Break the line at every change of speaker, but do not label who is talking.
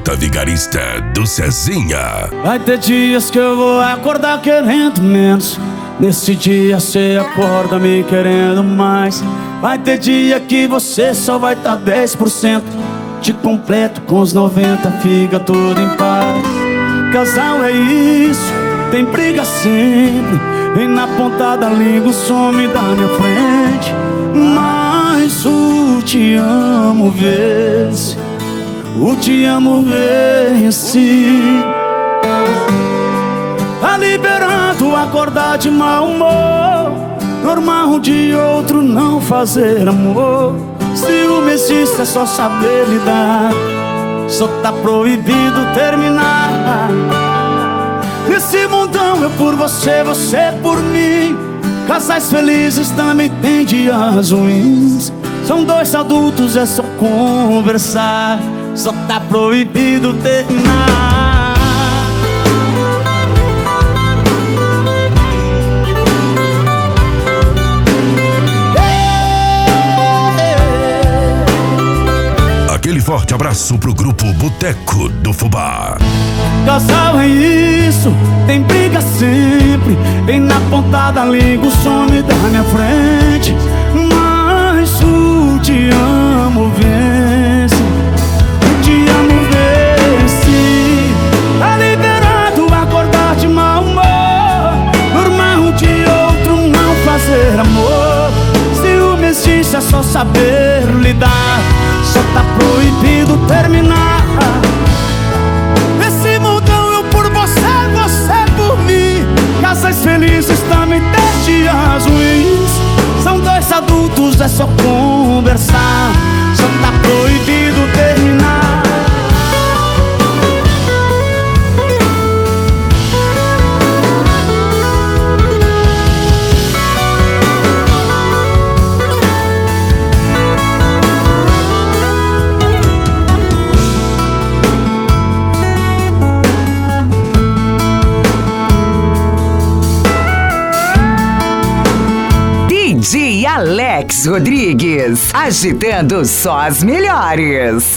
Rota Vigarista do Cezinha.
Vai ter dias que eu vou acordar querendo menos, nesse dia cê acorda me querendo mais. Vai ter dia que você só vai tá 10%, te completo com os 90, fica tudo em paz. Casal é isso, tem briga sempre, vem na ponta da língua, some da minha frente. Mas o te amo vence, o te amo vence. Tá liberando acordar de mau humor, normal de outro não fazer amor. Ciúme existe, é só saber lidar, só tá proibido terminar. Nesse mundão eu por você, você por mim. Casais felizes também tem dias ruins. São dois adultos, é só conversar, só tá proibido terminar.
Aquele forte abraço pro grupo Boteco do Fubá.
Casal é isso, tem briga sempre, vem na ponta da língua, some da minha frente. Mas o te amo vence, o te amo vence. Tá liberado acordar de mau humor, normal de outro não fazer amor. Ciúme existe, é só saber lidar, só tá proibido terminar. Nesse mundão eu por você, você por mim. Casais felizes também tem dias ruins. São dois adultos, é só conversar, só tá proibido terminar.
DJ Alex Rodrigues, agitando só as melhores.